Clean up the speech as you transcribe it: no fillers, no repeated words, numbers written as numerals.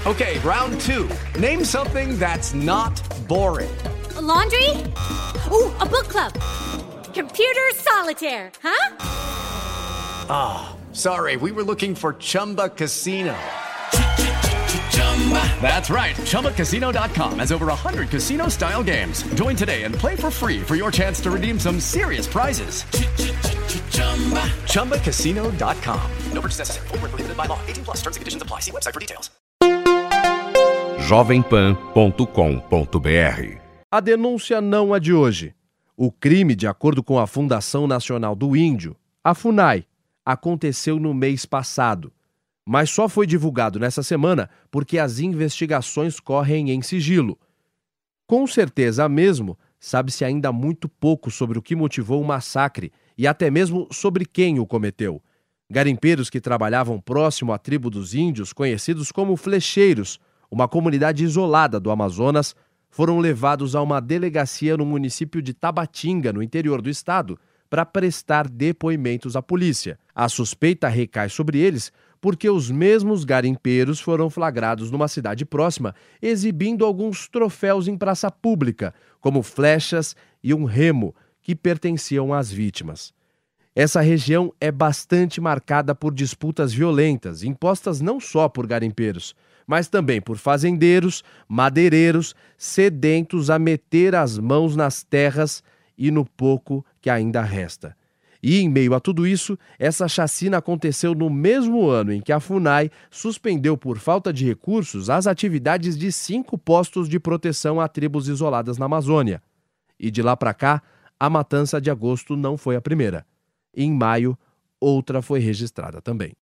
Okay, round two. Name something that's not boring. A laundry? Ooh, a book club. Computer solitaire, huh? Sorry, we were looking for Chumba Casino. That's right. ChumbaCasino.com has over 100 casino-style games. Join today and play for free for your chance to redeem some serious prizes. ChumbaCasino.com. No purchase necessary. Void where prohibited by law. 18+ terms and conditions apply. See website for details. jovempan.com.br. A denúncia não é de hoje. O crime, de acordo com a Fundação Nacional do Índio, a FUNAI, aconteceu no mês passado, mas só foi divulgado nessa semana porque as investigações correm em sigilo. Com certeza mesmo, sabe-se ainda muito pouco sobre o que motivou o massacre e até mesmo sobre quem o cometeu. Garimpeiros que trabalhavam próximo à tribo dos índios, conhecidos como flecheiros, uma comunidade isolada do Amazonas, foram levados a uma delegacia no município de Tabatinga, no interior do estado, para prestar depoimentos à polícia. A suspeita recai sobre eles porque os mesmos garimpeiros foram flagrados numa cidade próxima exibindo alguns troféus em praça pública, como flechas e um remo, que pertenciam às vítimas. Essa região é bastante marcada por disputas violentas, impostas não só por garimpeiros, mas também por fazendeiros, madeireiros, sedentos a meter as mãos nas terras e no pouco que ainda resta. E, em meio a tudo isso, essa chacina aconteceu no mesmo ano em que a FUNAI suspendeu por falta de recursos as atividades de 5 postos de proteção a tribos isoladas na Amazônia. E de lá para cá, a matança de agosto não foi a primeira. Em maio, outra foi registrada também.